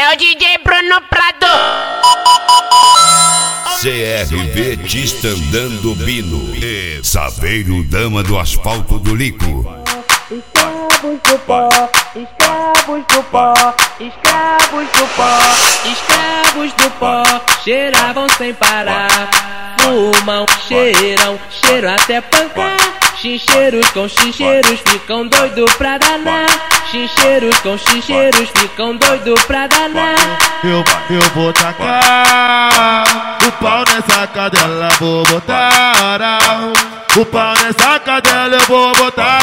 É o DJ Bruno Prado. CRV Tista andando Bino. Saveiro Dama do Asfalto do Lico. Escravos do pó, escravos do pó, escravos do pó, escravos do pó, cheiravam sem parar, fumam, cheiram, cheiram até pancar. Chincheiros com chincheiros ficam doido pra danar. Chincheiros com chincheiros ficam doido pra danar. Eu vou tacar o pau nessa cadela, vou botar o pau nessa cadela, eu vou botar.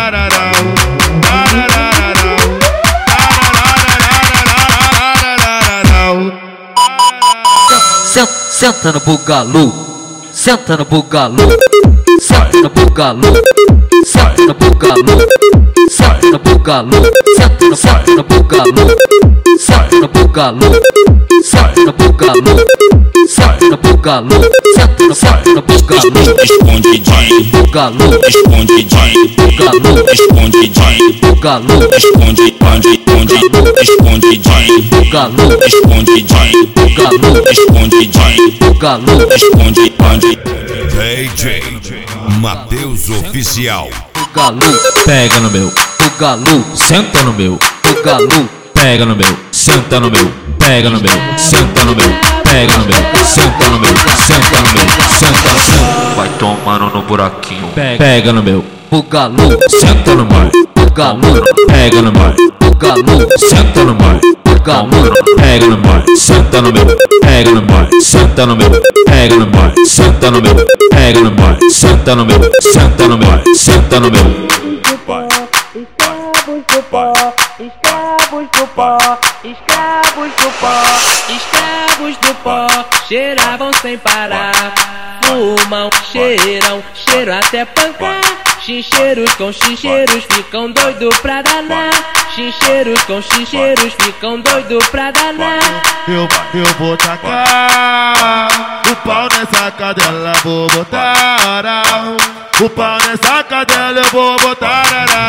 Senta no bugalu, senta no bugalu, senta no bugalu, senta no bugalu, senta no bugalu, senta no bugalu, senta no bugalu, senta no bugalu, senta no bugalu, senta no bugalu, Escondidinho, bugalu, escondidinho, bugalu, escondidinho, bugalu, escondidinho, escondidinho, bugalu, escondidinho, bugalu, escondidinho, bugalu, escondidinho. DJ Matheus Oficial. bugalu, Pega no meu, bugalu, senta no meu, bugalu, pega no meu, senta no meu, pega no meu, senta no meu, pega no meu, senta no meu, senta no meu, senta no meu. Vai tomando no buraquinho. Pega no meu, bugalu, senta no meu, bugalu, pega no meu, bugalu, senta no meu, bugalu, pega no meu, senta no meu, pega no meu, senta no meu, pega no meu, senta no meu, pega no meu, senta no meu, senta no meu, senta no meu. Escravos do pó, escravos do pó, escravos do pó, escravos do pó, cheiravam sem parar, fumam, cheiram, cheiram até pancar. Chincheiros com chincheiros ficam doido pra danar. Chincheiros com chincheiros ficam doido pra danar. Eu vou tacar o pau nessa cadela, vou botar o pau nessa cadela, eu vou botar.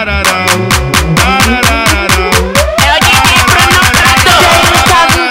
É o DJ Bruno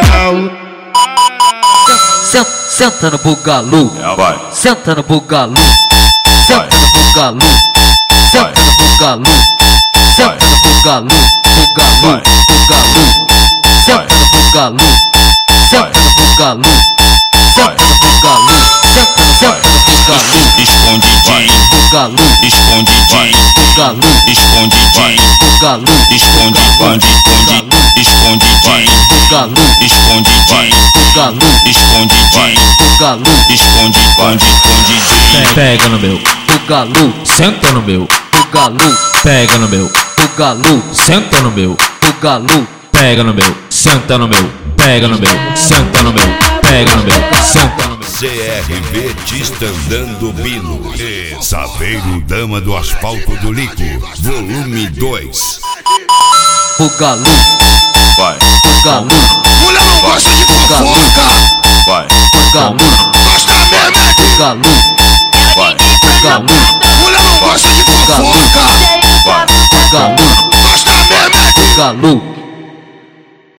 Prado. senta no bugalu, Vai, senta no bugalu, senta no bugalu, senta no bugalu, senta no bugalu, bugalu, bugalu, senta no bugalu, senta no bugalu, senta no bugalu, senta no bugalu, escondidinho, bugalu, escondidinho, bugalu, escondidinho, bugalu, escondidinho, escondidinho, bugalu, escondidinho, bugalu, escondidinho, bugalu, escondidinho. pega no meu, bugalu, senta no meu, bugalu, pega no meu, bugalu, senta no meu, bugalu, pega no meu, senta no meu, pega no meu, senta no meu, pega no meu, senta no meu. CRV Tista andando Bino. Saveiro Dama do Asfalto do Lico. Volume 2. bugalu, Vai, bugalu, Mulher não gosta de fofoca, vai, bugalu, gosta mesmo é de... bugalu, vai, bugalu, Mulher não gosta de fofoca, vai. bugalu, gosta mesmo é de... bugalu.